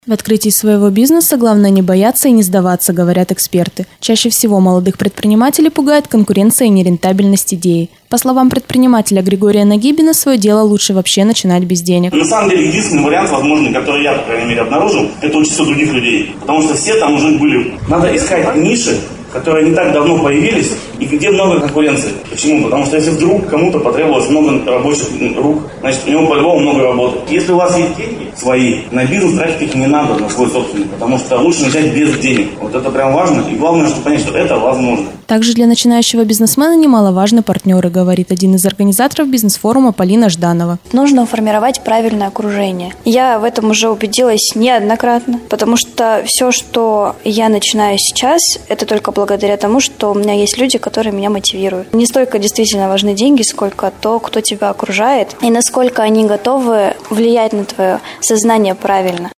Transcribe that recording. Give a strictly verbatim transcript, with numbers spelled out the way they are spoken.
В открытии своего бизнеса главное не бояться и не сдаваться, говорят эксперты. Чаще всего молодых предпринимателей пугает конкуренция и нерентабельность идеи. По словам предпринимателя Григория Нагибина, свое дело лучше вообще начинать без денег. На самом деле, единственный вариант возможный, который я, по крайней мере, обнаружил, это учиться у других людей. Потому что все там уже были. Надо искать ниши, которые не так давно появились, и где много конкуренции. Почему? Потому что если вдруг кому-то потребовалось много рабочих рук, значит, у него по-любому много работы. Если у вас есть деньги свои, на бизнес тратить их не надо, на свой собственный, потому что лучше начать без денег. Вот это прям важно, и главное, чтобы понять, что это возможно. Также для начинающего бизнесмена немаловажны партнеры, говорит один из организаторов бизнес-форума Полина Жданова. Нужно формировать правильное окружение. Я в этом уже убедилась неоднократно, потому что все, что я начинаю сейчас, это только благодаря тому, что у меня есть люди, которые меня мотивируют. Не столько действительно важны деньги, сколько то, кто тебя окружает, и насколько они готовы влиять на твое сознание правильно.